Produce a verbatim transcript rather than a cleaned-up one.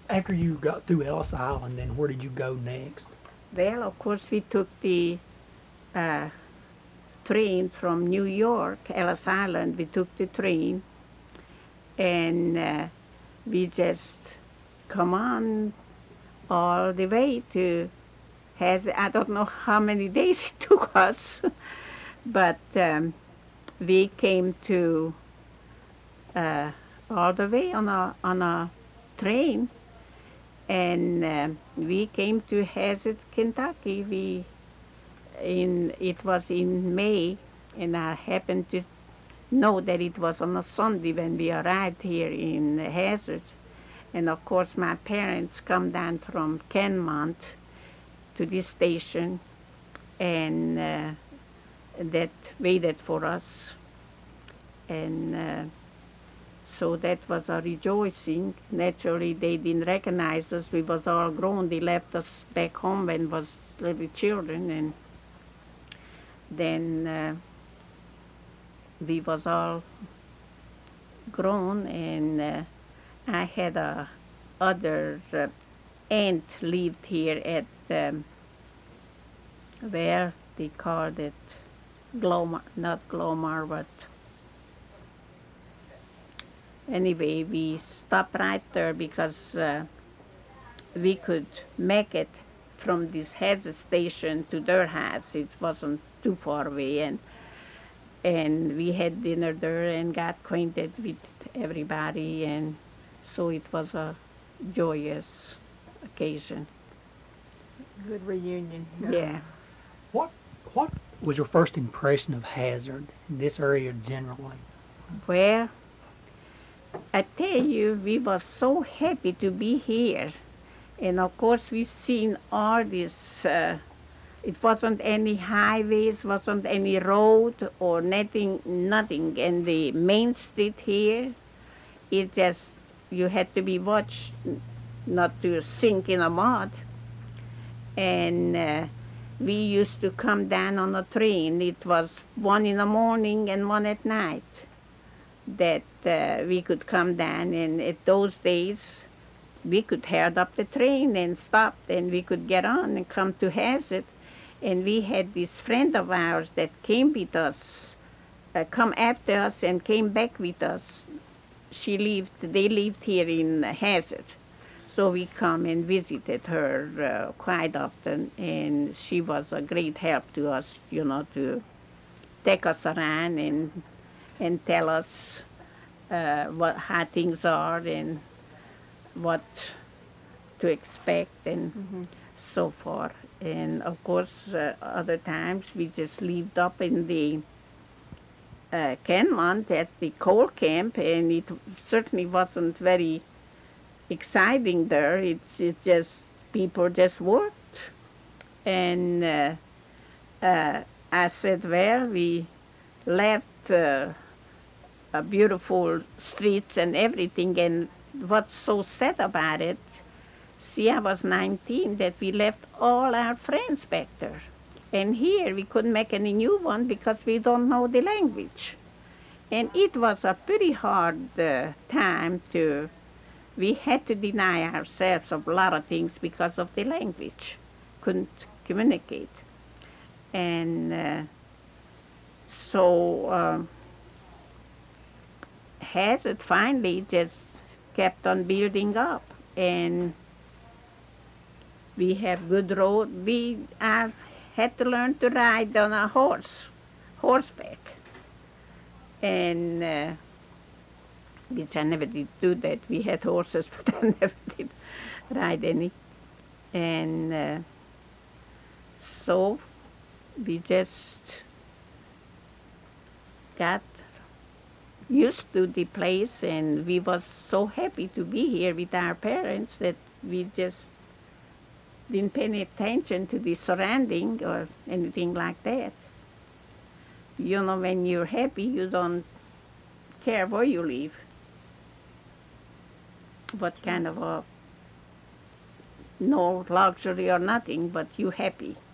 After you got through Ellis Island, then where did you go next? Well, of course, we took the uh, train from New York, Ellis Island. We took the train, and uh, we just come on all the way to has I don't know how many days it took us, but um, we came to uh, all the way on a on a train, and uh, we came to Hazard, Kentucky. We in it was in May, and I happened to know that it was on a Sunday when we arrived here in Hazard. And of course, my parents come down from Kenmont to this station, and uh, that waited for us. And uh, so that was a rejoicing. Naturally, they didn't recognize us. We was all grown. They left us back home when was little children, and then uh, we was all grown, and uh, I had a other uh, aunt lived here at um, where they called it Glomar, not Glomar, but anyway, we stopped right there because uh, we could make it from this Hazard station to their house. It wasn't too far away, and and we had dinner there and got acquainted with everybody, and so it was a joyous occasion. Good reunion. Yeah. What what was your first impression of Hazard in this area generally? Well, I tell you, we were so happy to be here. And of course, we seen all this. Uh, it wasn't any highways, wasn't any road or nothing, nothing. And the main street here, it just, you had to be watched not to sink in the mud. And uh, we used to come down on a train. It was one in the morning and one at night that uh, we could come down. And at those days, we could herd up the train and stop, and we could get on and come to Hazard. And we had this friend of ours that came with us, uh, come after us and came back with us. She lived, they lived here in Hazard. So we come and visited her uh, quite often, and she was a great help to us, you know, to take us around and and tell us uh, what how things are and what to expect and mm-hmm. so forth. And of course, uh, other times we just lived up in the uh, Kenmont at the coal camp, and it certainly wasn't very exciting there. It's, it's just people just worked, and uh, uh, I said, well, we left uh, a beautiful streets and everything, and what's so sad about it, see, I was nineteen, that we left all our friends back there. And here we couldn't make any new one because we don't know the language. And it was a pretty hard uh, time to, we had to deny ourselves of a lot of things because of the language. Couldn't communicate. And uh, so uh, Hazard finally just kept on building up, and we have good road. We uh, had to learn to ride on a horse, horseback, and uh, which I never did do that. We had horses, but I never did ride any, and uh, so we just got used to the place, and we was so happy to be here with our parents that we just didn't pay any attention to the surrounding or anything like that. You know, when you're happy, you don't care where you live, what kind of a, no luxury or nothing, but you happy.